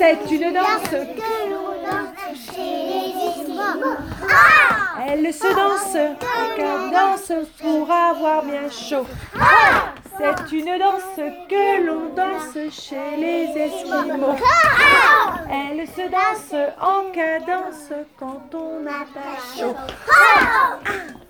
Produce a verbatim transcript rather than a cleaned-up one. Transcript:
C'est une danse que l'on danse chez les Esquimaux. Ah! Elle se danse, qu'elle danse pour avoir bien chaud. C'est une danse que l'on danse chez les Esquimaux. Elle se danse en cadence quand on n'a pas chaud.